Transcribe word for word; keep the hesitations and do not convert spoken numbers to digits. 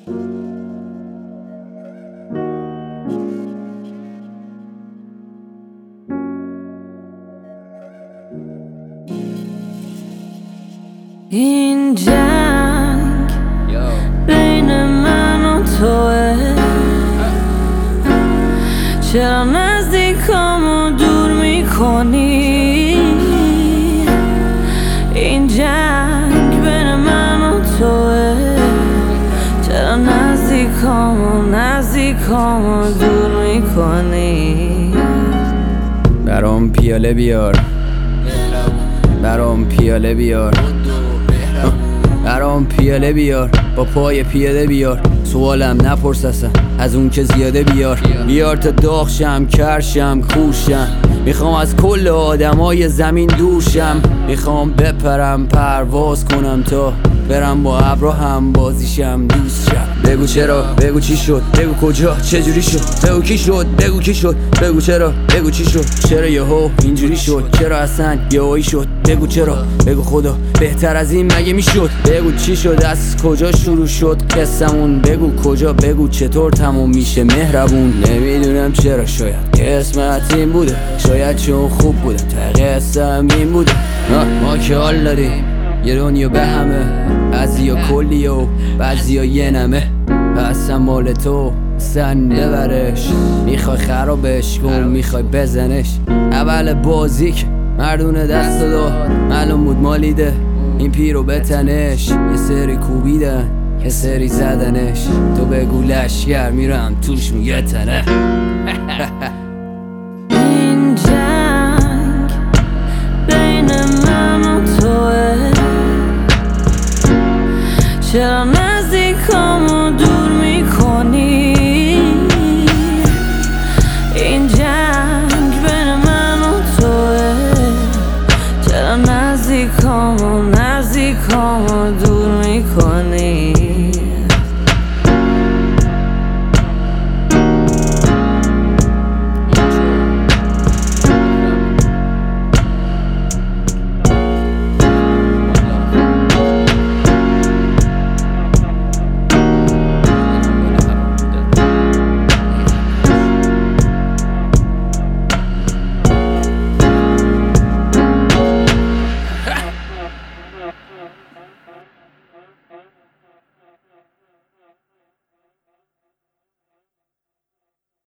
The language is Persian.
این جنگ بین من و توه، چرا نزدیکامو دور میکنی؟ این جنگ بین من و توه، چرا نزدیکامو نزدیکامو دور میکنی؟ برام پیاله بیار، برام پیاله بیار، برام پیاله بیار، با پای پیاده بیار. سوالم نپرس اصلا از اون که زیاده بیار. بیار تا داغ شم، کرشم، کوشم. میخوام از کل آدمای زمین دورشم. میخوام بپرم، پرواز کنم تا برم با ابرو هم بازیشم، دوست شم. بگو چرا، بگو چی شد، بگو کجا، چجوری شد، بگو کی شد، بگو کی شد، بگو چرا، بگو چی شد، چرا یهو اینجوری شد، چرا اصلا یهویی شد، بگو چرا، بگو خدا بهتر از این مگه میشد، بگو چی شد، از کجا شروع شد قصمون، بگو کجا، بگو چطور تموم میشه مهربون. نمیدونم چرا، شاید قسمت این بوده، شاید چون خوب بوده تا قصم این بوده. ما که حال داریم یه دنیا به همه، بعضیا کلی و بعضیا یه نمه. اصلا مال تو سن ببرش، میخوای خرابش کن، میخوای بزنش. اول بازی که مردونه دست داد، معلوم بود مالیده این پیرو بتنش. یه سری کوبیدن، یه سری زدنش، تو بگو لشگر میرم توش میگه تنه.